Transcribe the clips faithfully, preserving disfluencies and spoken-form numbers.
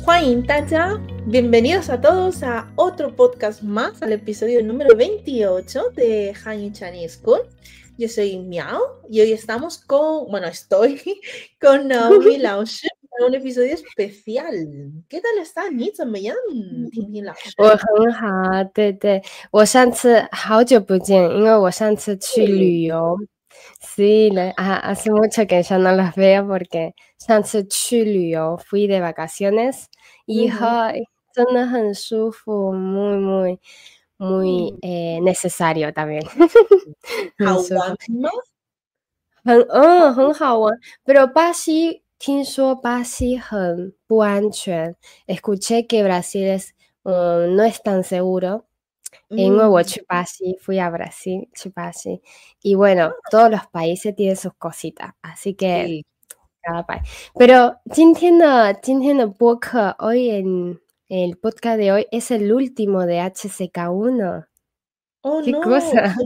欢迎大家 bienvenidos a todos a otro podcast más, al episodio número veintiocho de Hanyu Chinese School. Yo soy Miao y hoy estamos con, bueno, estoy con Naomi Laoshi para un episodio especial. ¿Qué tal está? 你怎么样？听听老师。 我很好，对对，我上次好久不见，因为我上次去旅游。Sí, le- ah, hace mucho que ya no las veo porque 上次去旅游 fui de vacaciones y 嗯哼 ay, 真的很舒服，muy muy muy 嗯， eh, necesario también 好很舒服。 玩吗？ 很嗯，很好玩。Pero 巴西听说巴西很不安全。Escuché que Brasil es, mm, no es tan seguro. 因为我嗯， 去巴西 fui a Brasil, 去巴西. Y bueno, todos los países tienen sus cositas, así que 对。 cada país. Pero 今天的今天的播客 hoy en el podcast de hoy es el último de H C K uno. Oh, ¿Qué no. cosa?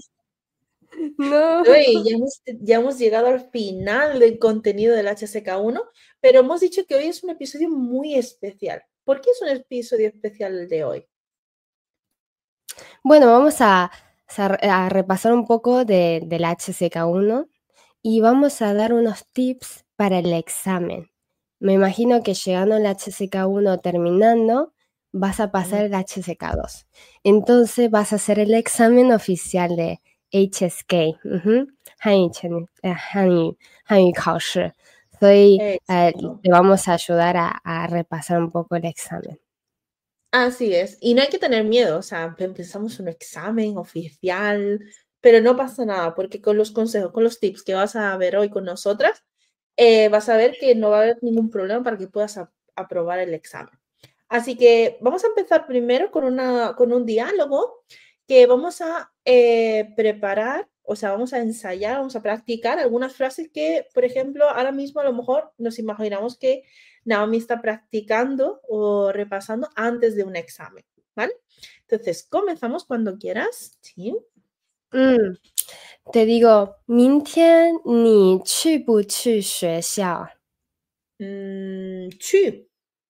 No. Sí, ya hemos, ya hemos llegado al final del contenido del H C K uno, pero hemos dicho que hoy es un episodio muy especial. ¿Por qué es un episodio especial el de hoy? Bueno, vamos a, a repasar un poco de, del H C K uno y vamos a dar unos tips para el examen. Me imagino que llegando al H C K uno terminando, vas a pasar el H C K dos. Entonces vas a hacer el examen oficial de H S K. Ujú. 汉语全呃汉语汉语考试。所以 eh, Exacto. te vamos a ayudar a, a repasar un poco el examen. Así es, y no hay que tener miedo, o sea, empezamos un examen oficial, pero no pasa nada, porque con los consejos, con los tips que vas a ver hoy con nosotras, eh, vas a ver que no va a haber ningún problema para que puedas a- aprobar el examen. Así que vamos a empezar primero con, una, con un diálogo que vamos a eh, preparar, o sea, vamos a ensayar, vamos a practicar algunas frases que, por ejemplo, ahora mismo a lo mejor nos imaginamos que Naomi está practicando o repasando antes de un examen, ¿vale? Entonces, comenzamos cuando quieras. Sí. 嗯，te digo, 明天你去不去学校？ Mm, 去。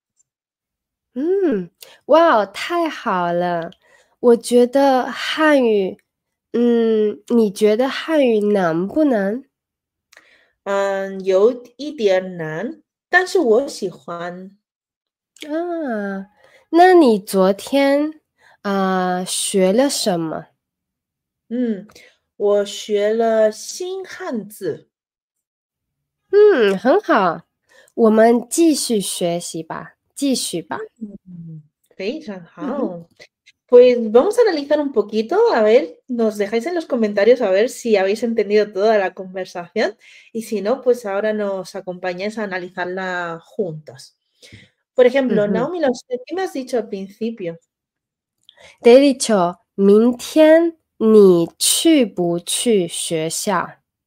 嗯，哇，太好了！我觉得汉语，嗯，你觉得汉语难不难？ 嗯，有一点难，但是我喜欢。 啊，那你昨天啊，学了什么？ 嗯，我学了新汉字。 嗯，很好，我们继续学习吧，继续吧。 Mm, 非常嗯哼。 好。Pues vamos a analizar un poquito, a ver, nos dejáis en los comentarios a ver si habéis entendido toda la conversación y si no, pues ahora nos acompañáis a analizarla juntos. Por 嗯 ejemplo, 哼。 Naomi, lo sé, ¿qué me has dicho al principio? Te he dicho, 明天你去不去学校？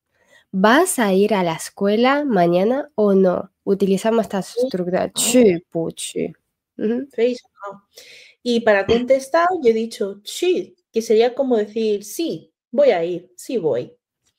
¿Vas a ir a la escuela mañana o no? Utilizamos esta estructura, 去不去。 Ujú. 非常好. Y para contestar, yo he dicho 去, que sería como decir sí, voy a ir, sí voy.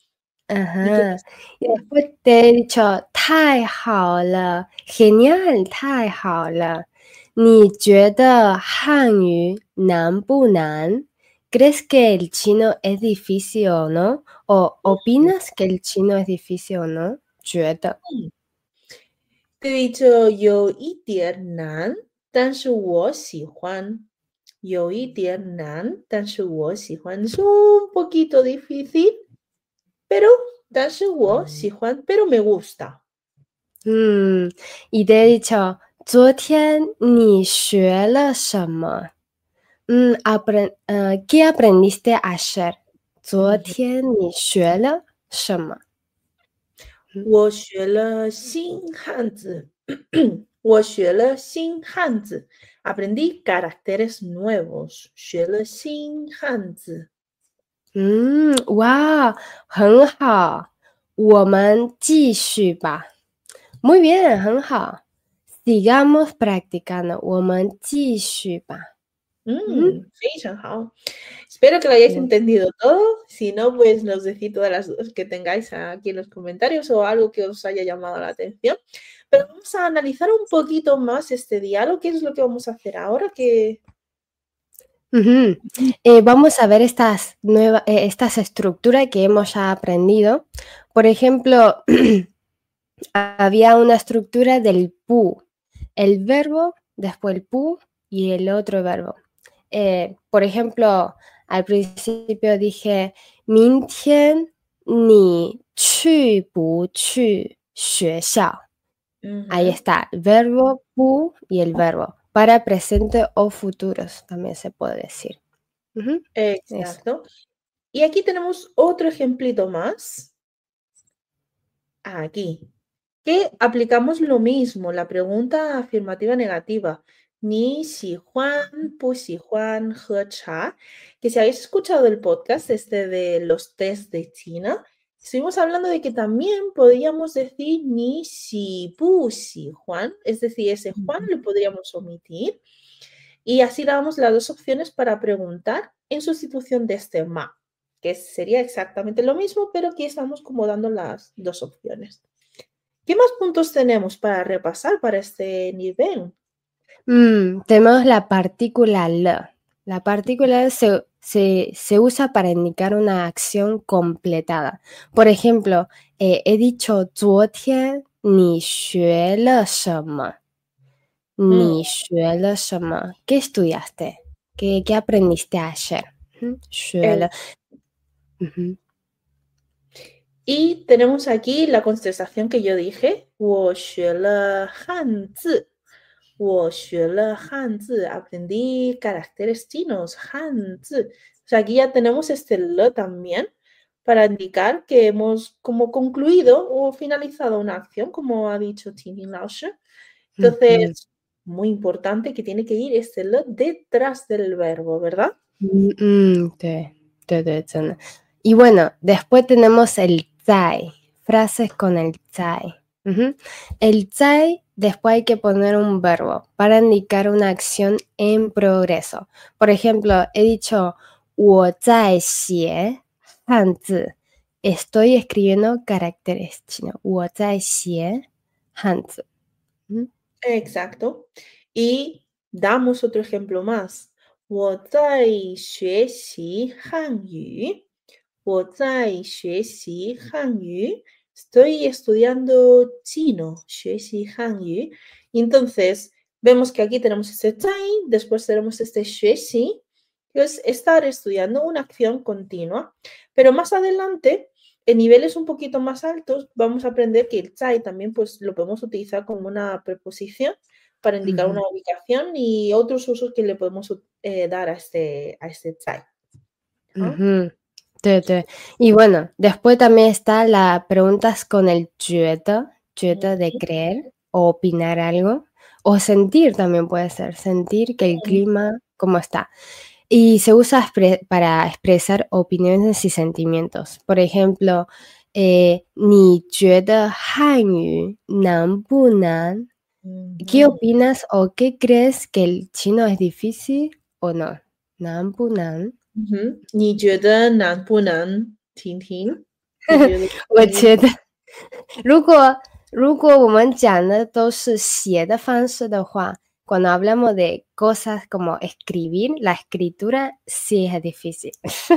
¿Y qué Ajá. más? Y después te he dicho, 太好了, genial, 太好了。你觉得汉语难不难？ ¿Crees que el chino es difícil o no? ¿O opinas que el chino es difícil o no? 觉得。 Mm. Te he dicho 有一点难，但是我喜欢。有一点难，但是我喜欢。Es un poquito difícil, pero, 但是我喜欢, pero me gusta. 嗯，y te he dicho, 昨天你学了什么？嗯，apren 呃，¿qué aprendiste ayer？ 昨天你学了什么？嗯。 我学了新汉字。我学了新汉字。Aprendí caracteres nuevos. 学了新汉字。 嗯，哇，很好，我们继续吧。Muy bien，很好。Sigamos practicando，我们继续吧。嗯。 Mm, 非常好. Espero que lo hayáis Bien. entendido todo. Si no, pues nos decís todas las dudas que tengáis aquí en los comentarios o algo que os haya llamado la atención. Pero vamos a analizar un poquito más este diálogo. ¿Qué es lo que vamos a hacer ahora? Que... Uh-huh. Eh, vamos a ver estas, nuevas, eh, estas estructuras que hemos ya aprendido. Por ejemplo, había una estructura del pu, el verbo, después el pu y el otro verbo. Eh, por ejemplo, al principio dije, 明天你去不去学校? Uh-huh. Ahí está, el verbo pu y el verbo. Para presente o futuros también se puede decir. Uh-huh. Exacto. Eso. Y aquí tenemos otro ejemplito más. Aquí. Que aplicamos lo mismo, la pregunta afirmativa negativa. Ni si Juan, pu si Juan, he cha. Que si habéis escuchado el podcast este de los test de China, estuvimos hablando de que también podríamos decir ni si pu si Juan, es decir, ese Juan lo podríamos omitir. Y así dábamos las dos opciones para preguntar en sustitución de este ma, que sería exactamente lo mismo, pero aquí estamos como dando las dos opciones. ¿Qué más puntos tenemos para repasar para este nivel? Mm, tenemos la partícula le. La partícula se, se, se usa para indicar una acción completada. Por ejemplo, eh, he dicho 昨天你学了什么? Ni学了什么? ¿Qué estudiaste? ¿Qué, qué aprendiste ayer? El... Uh-huh. Y tenemos aquí la contestación que yo dije. 我学了汉字. 我学了汉字. Aprendí caracteres chinos. 汉字. O sea, aquí ya tenemos este le también para indicar que hemos como concluido o finalizado una acción, como ha dicho Tintin Laoshi. Entonces, uh-huh. Muy importante que tiene que ir este le detrás del verbo, ¿verdad? Mm, sí, sí, sí. Y bueno, después tenemos el zai, frases con el zai. Uh-huh. El zai, después hay que poner un verbo para indicar una acción en progreso. Por ejemplo, he dicho 我在写汉字. Estoy escribiendo caracteres chinos. 我在写汉字. Uh-huh. Exacto. Y damos otro ejemplo más. 我在学习汉语. 我在学习汉语. Estoy estudiando chino. 学习汉语. Y entonces vemos que aquí tenemos este 在, después tenemos este 学习, que es estar estudiando una acción continua. Pero más adelante, en niveles un poquito más altos, vamos a aprender que el 在 también pues, lo podemos utilizar como una preposición para indicar uh-huh. una ubicación y otros usos que le podemos eh, dar a este, a este 在. ¿Ah? Uh-huh. Sí, sí. Y bueno, después también está la preguntas con el 觉得, 觉得 de creer o opinar algo, o sentir también puede ser, sentir que el clima, cómo está. Y se usa expre- para expresar opiniones y sentimientos. Por ejemplo, eh, 你觉得汉语难不难? ¿Qué opinas o qué crees que el chino es difícil o no? 难不难? 嗯哼，你觉得难不难？婷婷， 我觉得，如果如果我们讲的都是写的方式的话 cuando hablamos de cosas como escribir, la escritura sí es difícil.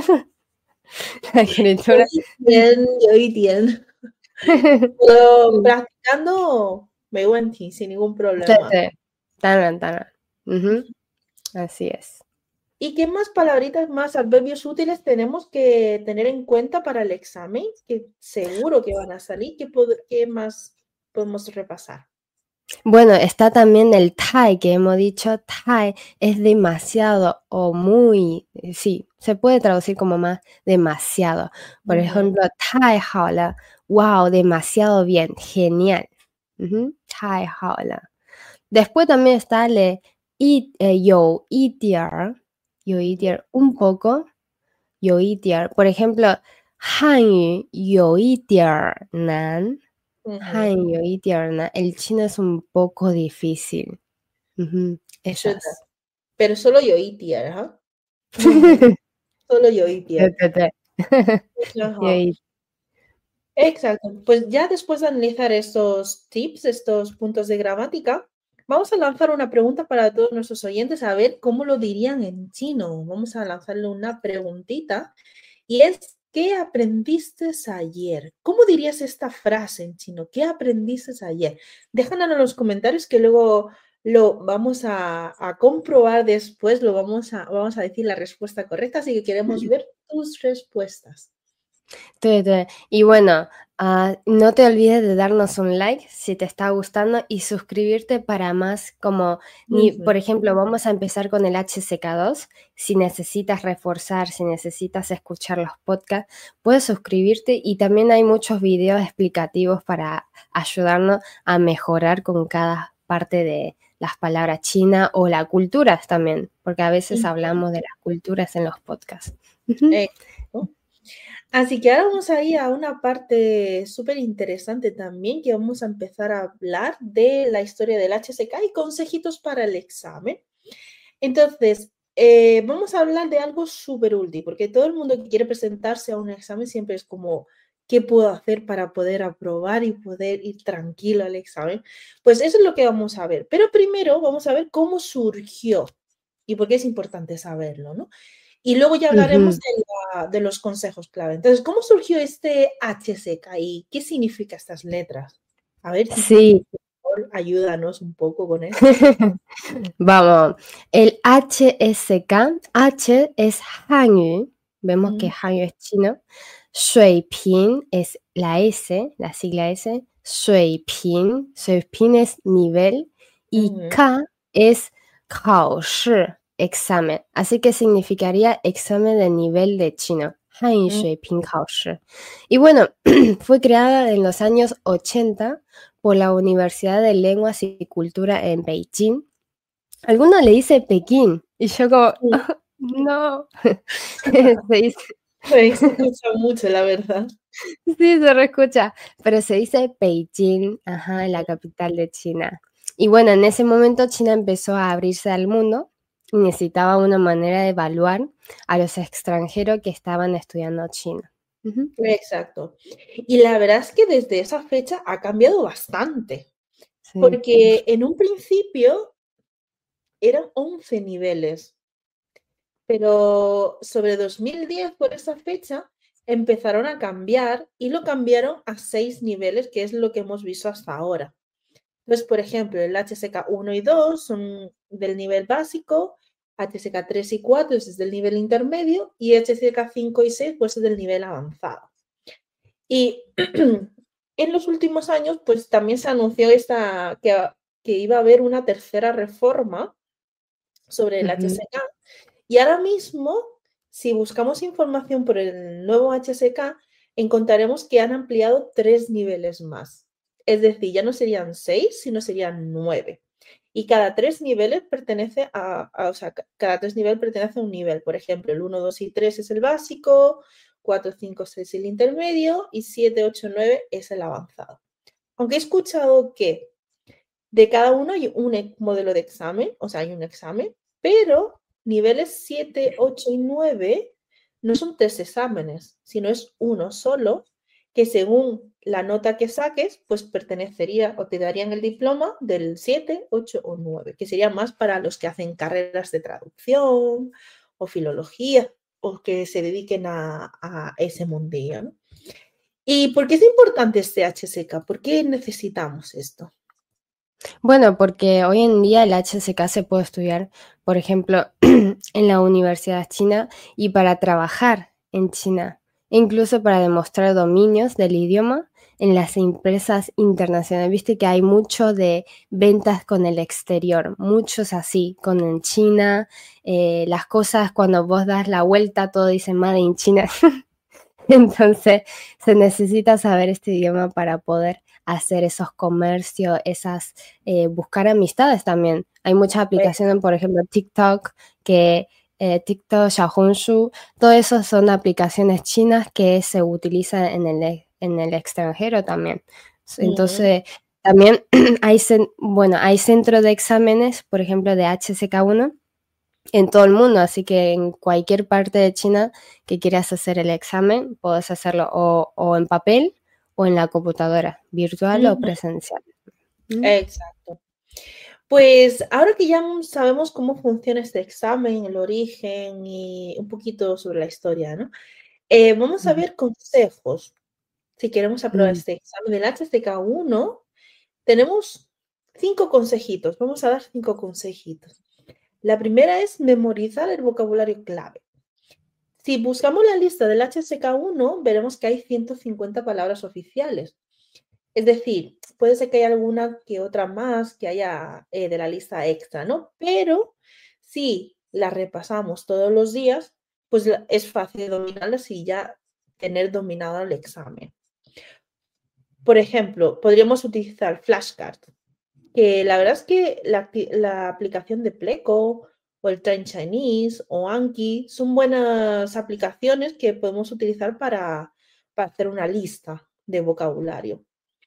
La escritura. 有一点，有一点，pero practicando 没问题, sin ningún problema. 对对，当然当然，嗯哼， así es. ¿Y qué más palabritas, más adverbios útiles tenemos que tener en cuenta para el examen? Que seguro que van a salir. ¿Qué, qué más podemos repasar? Bueno, está también el tai, que hemos dicho, tai es demasiado o muy, sí, se puede traducir como más demasiado. Por uh-huh. ejemplo, tai hao le, wow, demasiado bien, genial. Uh-huh. Tai hao le. Después también está el y, eh, yo y dier, yo y dier, un poco, yo y dier. Por ejemplo, hanyu yo y dier nan. Uh-huh. El chino es un poco difícil. Uh-huh. Esas. Pero solo yo y tierra. Uh-huh. Solo yo y tierra. Exacto. Pues ya después de analizar estos tips, estos puntos de gramática, vamos a lanzar una pregunta para todos nuestros oyentes a ver cómo lo dirían en chino. Vamos a lanzarle una preguntita y es, ¿qué aprendiste ayer? ¿Cómo dirías esta frase en chino? ¿Qué aprendiste ayer? Déjanos en los comentarios que luego lo vamos a, a comprobar después, lo vamos a, vamos a decir la respuesta correcta, así que queremos ver tus respuestas. 对对，y bueno, ah, no te olvides de darnos un like si te está gustando y suscribirte para más, como, ni, Ujú. por ejemplo, vamos a empezar con el H C K dos. Si necesitas reforzar, si necesitas escuchar los podcasts, puedes suscribirte y también hay muchos videos explicativos para ayudarnos a mejorar con cada parte de las palabras chinas o las culturas también, porque a veces Ujú. hablamos de las culturas en los podcasts. Ujú. Exacto. Así que ahora vamos a ir a una parte súper interesante también, que vamos a empezar a hablar de la historia del H S K y consejitos para el examen. Entonces, eh, vamos a hablar de algo súper útil, porque todo el mundo que quiere presentarse a un examen siempre es como, ¿qué puedo hacer para poder aprobar y poder ir tranquilo al examen? Pues eso es lo que vamos a ver. Pero primero vamos a ver cómo surgió y por qué es importante saberlo, ¿no? Y luego ya hablaremos Ujú. de, la- de los consejos clave. Entonces, ¿cómo surgió este H S K y qué significan estas letras? A ver si tú, Sí. por favor, ayúdanos un poco con esto. Vamos, el H S K, H es Hanyu, vemos que Mm, Hanyu es chino, Shuiping es la S, la sigla S, Shuiping, Shuiping es nivel y ujú, K es 考试, examen, así que significaría examen de nivel de chino. Hanyu mm. Shuiping 考试. Y bueno, fue creada en los años ochenta por la Universidad de Lenguas y Cultura en Beijing. Alguno le dice Pekín y yo como, Sí, no, se dice, se escucha mucho, la verdad. sí, se reescucha, pero se dice Beijing, ajá, la capital de China. Y bueno, en ese momento China empezó a abrirse al mundo y necesitaba una manera de evaluar a los extranjeros que estaban estudiando chino. Ujú. Exacto. Y la verdad es que desde esa fecha ha cambiado bastante, Sí. porque en un principio eran once niveles, pero sobre dos mil diez, por esa fecha, empezaron a cambiar y lo cambiaron a seis niveles, que es lo que hemos visto hasta ahora. Entonces, por ejemplo, el H S K uno y dos son del nivel básico, H S K tres y cuatro es del nivel intermedio y H S K cinco y seis pues es del nivel avanzado. Y en los últimos años, pues también se anunció esta, que, que iba a haber una tercera reforma sobre el Ujú. H S K. Y ahora mismo, si buscamos información por el nuevo H S K, encontraremos que han ampliado tres niveles más. Es decir, ya no serían seis, sino serían nueve. Y cada tres niveles pertenece a, a, o sea, cada tres niveles pertenece a un nivel. Por ejemplo, el uno, dos y tres es el básico, cuatro, cinco, seis el intermedio y siete, ocho, nueve es el avanzado. Aunque he escuchado que de cada uno hay un modelo de examen, o sea, hay un examen, pero niveles siete, ocho y nueve no son tres exámenes, sino es uno solo, que según la nota que saques, pues pertenecería o te darían el diploma del siete, ocho o nueve, que sería más para los que hacen carreras de traducción o filología o que se dediquen a, a ese mundillo, ¿no? ¿Y por qué es importante este H S K? ¿Por qué necesitamos esto? Bueno, porque hoy en día el H S K se puede estudiar, por ejemplo, en la Universidad China y para trabajar en China, e incluso para demostrar dominios del idioma en las empresas internacionales. Viste que hay mucho de ventas con el exterior, muchos así, con en China, eh, las cosas cuando vos das la vuelta, todo dice Made in China. Entonces, se necesita saber este idioma para poder hacer esos comercios, esas, eh, buscar amistades también. Hay muchas aplicaciones, por ejemplo, TikTok, que eh, TikTok, Xiaohongshu, todo eso son aplicaciones chinas que se utilizan en el, e- en el extranjero también. Ujú. Entonces, también hay, cen- bueno, hay centros de exámenes, por ejemplo, de H S K uno en todo el mundo, así que en cualquier parte de China que quieras hacer el examen, puedes hacerlo o, o en papel o en la computadora, virtual Uh-huh. o presencial. ¿Mm? Exacto. Pues ahora que ya sabemos cómo funciona este examen, el origen y un poquito sobre la historia, ¿no? Eh, vamos a ver consejos. Si queremos aprobar Mm. este examen del H S K uno, tenemos cinco consejitos. Vamos a dar cinco consejitos. La primera es memorizar el vocabulario clave. Si buscamos la lista del H S K uno, veremos que hay ciento cincuenta palabras oficiales. Es decir, puede ser que haya alguna que otra más que haya eh, de la lista extra, ¿no? Pero si la repasamos todos los días, pues la, es fácil dominarlas y ya tener dominado el examen. Por ejemplo, podríamos utilizar flashcards, que la verdad es que la, la aplicación de Pleco o el Train Chinese o Anki son buenas aplicaciones que podemos utilizar para, para hacer una lista de vocabulario.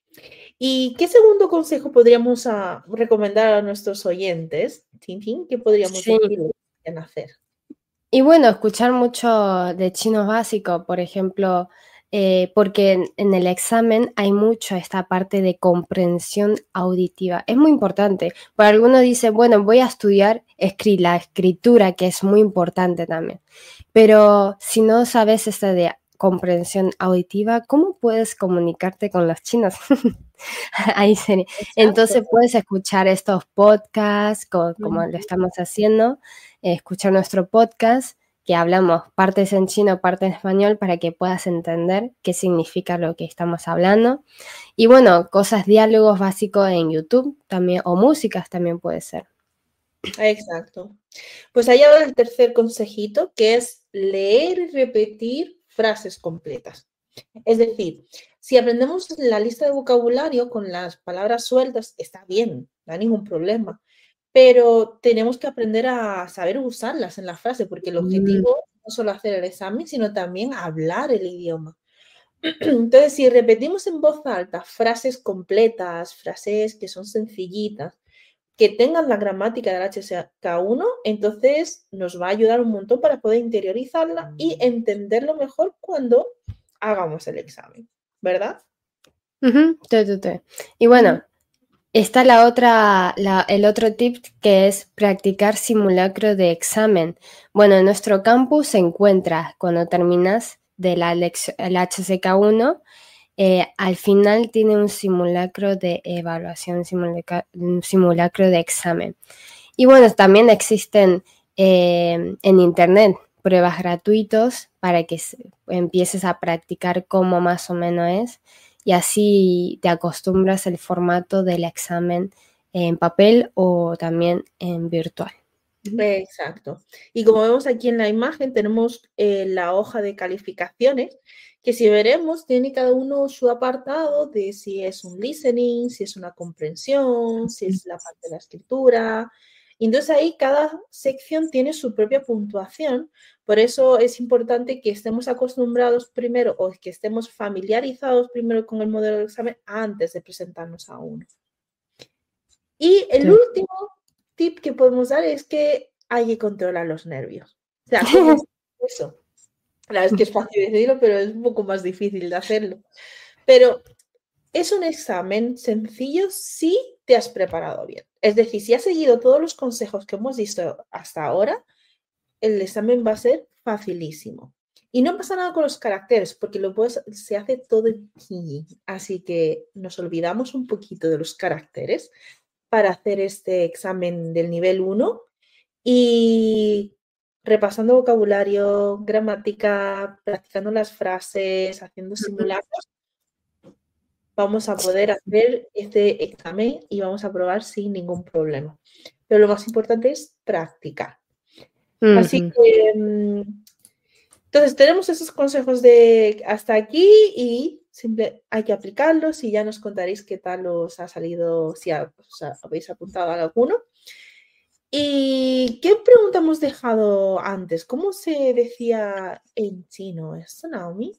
¿Y qué segundo consejo podríamos uh, recomendar a nuestros oyentes? Tintín, ¿qué podríamos Sí. decirles en hacer? Y bueno, escuchar mucho de chino básico, por ejemplo, eh, porque en, en el examen hay mucho esta parte de comprensión auditiva. Es muy importante. Por algunos dicen, bueno, voy a estudiar escri la escritura, que es muy importante también. Pero si no sabes esta de comprensión auditiva, ¿cómo puedes comunicarte con los chinos? Ahí sería. Entonces puedes escuchar estos podcasts, co como uh-huh. lo estamos haciendo, eh, escuchar nuestro podcast, que hablamos partes en chino, partes en español, para que puedas entender qué significa lo que estamos hablando. Y bueno, cosas, diálogos básicos en YouTube también, o músicas también puede ser. Exacto. Pues ahí ahora el tercer consejito, que es leer y repetir frases completas. Es decir, si aprendemos la lista de vocabulario con las palabras sueltas, está bien, no hay ningún problema. Pero tenemos que aprender a saber usarlas en la frase, porque el objetivo mm. no es solo hacer el examen, sino también hablar el idioma. Entonces, si repetimos en voz alta frases completas, frases que son sencillitas, que tengan la gramática del H S K uno, entonces nos va a ayudar un montón para poder interiorizarla y entenderlo mejor cuando hagamos el examen, ¿verdad? Uh-huh. Sí, sí, sí. Y bueno, uh-huh. está la otra, la, el otro tip, que es practicar simulacro de examen. Bueno, en nuestro campus se encuentra, cuando terminas de la lección, el H S K uno, eh, al final tiene un simulacro de evaluación, simulacro, un simulacro de examen. Y bueno, también existen eh, en internet pruebas gratuitos para que empieces a practicar cómo más o menos es. Y así te acostumbras al formato del examen en papel o también en virtual. Exacto. Y como vemos aquí en la imagen, tenemos eh, la hoja de calificaciones, que si veremos, tiene cada uno su apartado de si es un listening, si es una comprensión, si es la parte de la escritura. Y entonces ahí cada sección tiene su propia puntuación. Por eso es importante que estemos acostumbrados primero o que estemos familiarizados primero con el modelo de examen antes de presentarnos a uno. Y el sí. último tip que podemos dar es que hay que controlar los nervios. O sea, ¿cómo es eso? La verdad es que es fácil decirlo, pero es un poco más difícil de hacerlo. Pero es un examen sencillo si te has preparado bien. Es decir, si has seguido todos los consejos que hemos visto hasta ahora, el examen va a ser facilísimo. Y no pasa nada con los caracteres, porque lo puedes, se hace todo en pinyin. Así que nos olvidamos un poquito de los caracteres para hacer este examen del nivel uno y repasando vocabulario, gramática, practicando las frases, haciendo simulacros, vamos a poder hacer este examen y vamos a aprobar sin ningún problema. Pero lo más importante es practicar. Uh-huh. Así que, entonces tenemos esos consejos de hasta aquí y simple, hay que aplicarlos y ya nos contaréis qué tal os ha salido, si ha, o sea, habéis apuntado a alguno. ¿Y qué pregunta hemos dejado antes? ¿Cómo se decía en chino esto, Naomi?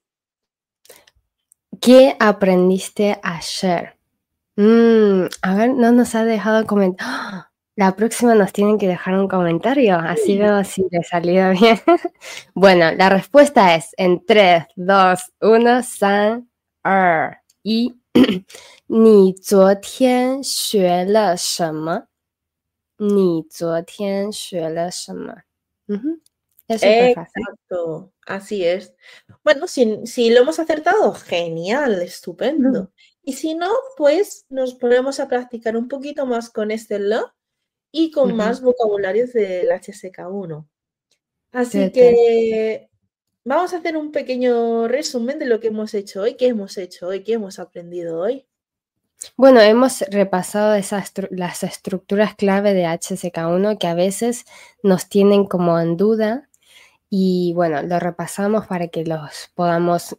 ¿Qué aprendiste ayer? Mm, a ver, no nos ha dejado comentar. ¡Oh! La próxima nos tienen que dejar un comentario, así veo si le salió bien. Bueno, la respuesta es en tres, dos, uno, san, er. 一，你昨天学了什么？你昨天学了什么？Ujú, es súper fácil. Exacto, así es. Bueno, si, si lo hemos acertado, genial, estupendo. Y si no, pues nos ponemos a practicar un poquito más con este lo y con Ujú, más vocabularios del H S K uno. Así total. que vamos a hacer un pequeño resumen de lo que hemos hecho hoy, qué hemos hecho hoy, qué hemos aprendido hoy. Bueno, hemos repasado esas estru- las estructuras clave de H S K uno que a veces nos tienen como en duda y bueno, lo repasamos para que los podamos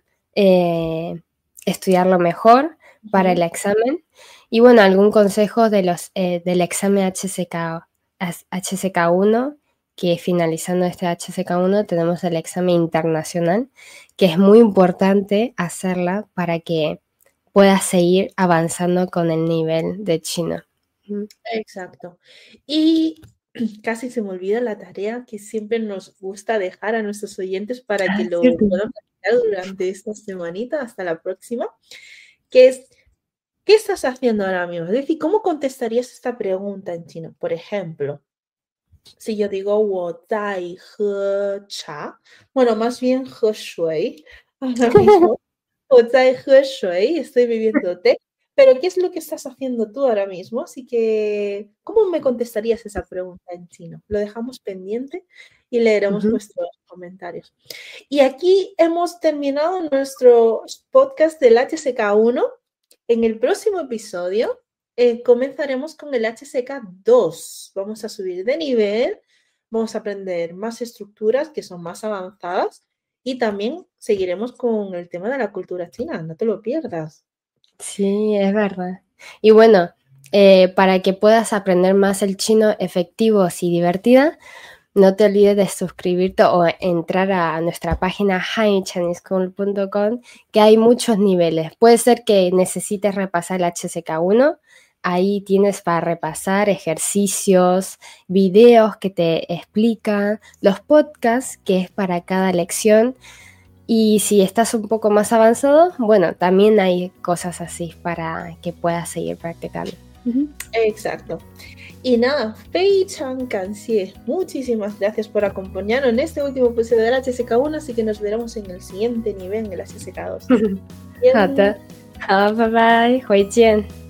eh, estudiarlo mejor para el Ujú. examen. Y bueno, algún consejo de los, eh, del examen H S K, H S K uno, que finalizando este H S K uno tenemos el examen internacional, que es muy importante hacerla para que puedas seguir avanzando con el nivel de chino. Exacto. Y casi se me olvida la tarea que siempre nos gusta dejar a nuestros oyentes para que Ah, lo cierto. puedan practicar durante esta semanita hasta la próxima, que es, ¿qué estás haciendo ahora mismo? Es decir, ¿cómo contestarías esta pregunta en chino? Por ejemplo, si yo digo 我在喝茶, bueno, más bien 喝水 ahora mismo. 我在喝水, estoy bebiendo té. Pero, ¿qué es lo que estás haciendo tú ahora mismo? Así que, ¿cómo me contestarías esa pregunta en chino? Lo dejamos pendiente y leeremos Ujú. vuestros comentarios. Y aquí hemos terminado nuestro podcast del H S K uno. En el próximo episodio eh, comenzaremos con el H S K dos. Vamos a subir de nivel, vamos a aprender más estructuras que son más avanzadas y también seguiremos con el tema de la cultura china. No te lo pierdas. Sí, es verdad. Y bueno, eh, para que puedas aprender más el chino efectivo y divertida, no te olvides de suscribirte o entrar a nuestra página han chinese school punto com, que hay muchos niveles. Puede ser que necesites repasar el H S K uno. Ahí tienes para repasar ejercicios, videos que te explican, los podcasts, que es para cada lección. Y si estás un poco más avanzado, bueno, también hay cosas así para que puedas seguir practicando. Ujú. Exacto. Y nada, Fei Chan Kanxie, muchísimas gracias por acompañarnos en este último episodio del H S K uno, así que nos veremos en el siguiente nivel, en el H S K dos. 好的，好，拜拜，回见。